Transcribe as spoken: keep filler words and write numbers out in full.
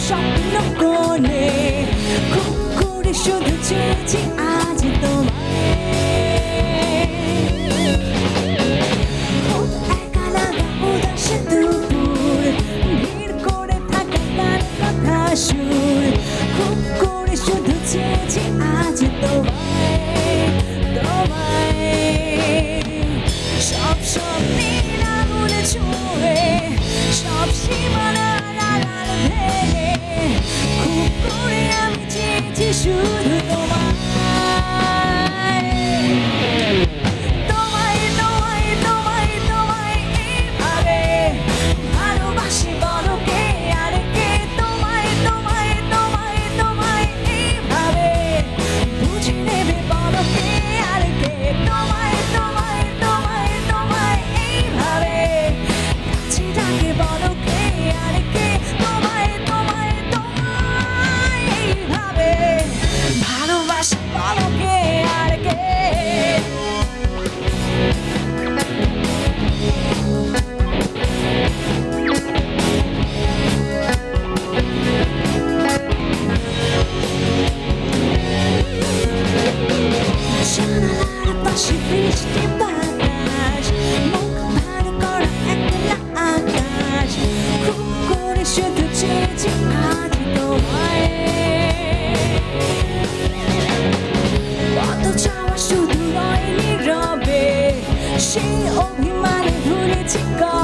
স্বপ্ন কোণে খুব করে শুধু চেয়েছি আজ তোমায় খুব একা লাগা উদাস দুপুর ভিড় করে থাকা তার কথা সুর খুব করে শুধু চেয়েছি আজ তোমায় তোমায় সব স্বপ্নের আগুন ছুঁয়ে সব সীমানার আড়াল ভেঙে খুব করে আমি চেয়েছি শুধু তোমায় তোমায় তোমায় তোমায় তোমায় এইভাবে ভালোবাসি বলো কে আর কে তোমায় তোমায় তোমায় তোমায় এইভাবে বুঝে নেবে বলো কে আর কে তোমায় তোমায় তোমায় তোমায় এইভাবে কাছে ডাকে বলো কে আর কে তোমায় তোমায় তোমায় এইভাবে ভালোবাসি বলো কে আর কে জানালার পাশে বৃষ্টি বাতাস মুখ ভার করা একলা আকাশ খুব করে শুধু চেয়েছি আজ তোমায় কত চাওয়া শুধু নয় নীরবে সেই অভিমানে ভুলেছি